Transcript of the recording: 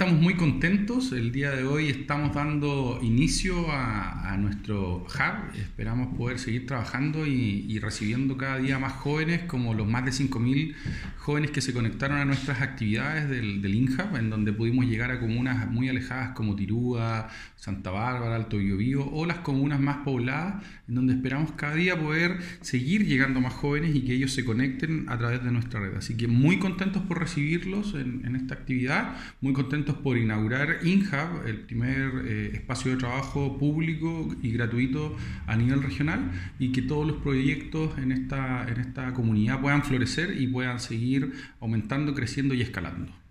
estamos muy contentos. El día de hoy estamos dando inicio a nuestro hub. Esperamos poder seguir trabajando y recibiendo cada día más jóvenes, como los más de 5.000 jóvenes que se conectaron a nuestras actividades del INHUB, en donde pudimos llegar a comunas muy alejadas como Tirúa, Santa Bárbara, Alto Biobío, o las comunas más pobladas, en donde esperamos cada día poder seguir llegando a más jóvenes y que ellos se conecten a través de nuestra red. Así que muy contentos por recibirlos en esta actividad, muy contentos por inaugurar INHUB, el primer espacio de trabajo público y gratuito a nivel regional, y que todos los proyectos en esta comunidad puedan florecer y puedan seguir aumentando, creciendo y escalando.